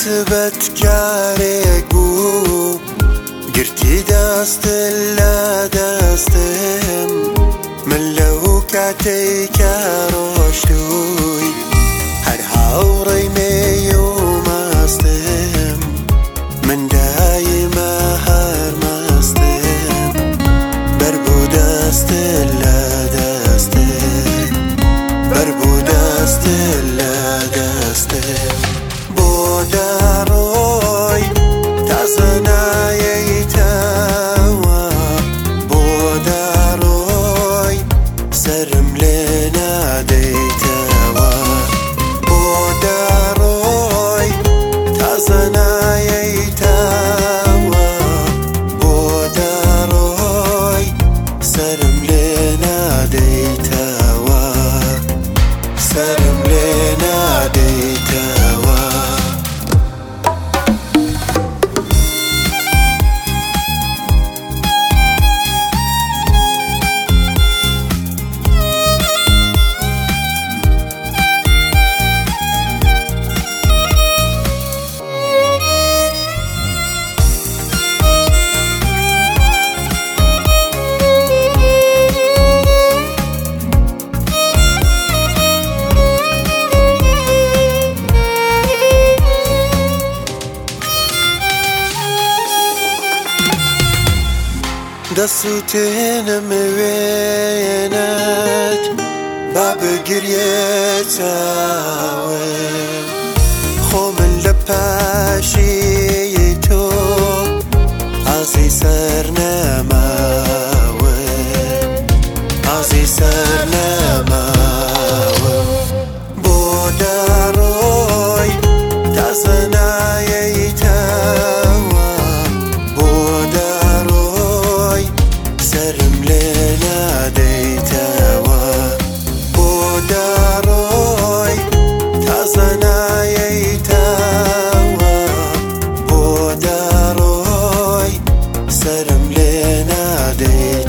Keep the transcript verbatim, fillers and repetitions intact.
سبت کارێک بوو گرتی دەست لە دەستم من لەو کاتەی کە ڕۆشتووی هەر هاوڕێی مێ و ماستم من دایمە هەر ماستم بەربوو دەست لە دەستم بەربوو دەست لە دەستم بۆ دەڕۆی تازە نایەیتەوە بۆ دەڕۆی سەرم لێ نادەیتەوە بۆ دەڕۆی تازە نایەیتەوە بۆ دەڕۆی سەرم لێ نادەیتەوە سەرم لێ نادەیتەوە دەسووتێنم وێنەت با بگریێ چاوم خۆ من لە پاشی تۆ ئازی سەر نەماوم ئازی سەر نەماوم بۆ دەڕۆی تازە نایەیتەوە بۆ دەڕۆی سەرم لێ نادەیتەوە بۆ دەڕۆی تازە نایەیتەوە بۆ دەڕۆی سەرم لێ نادەیتەوە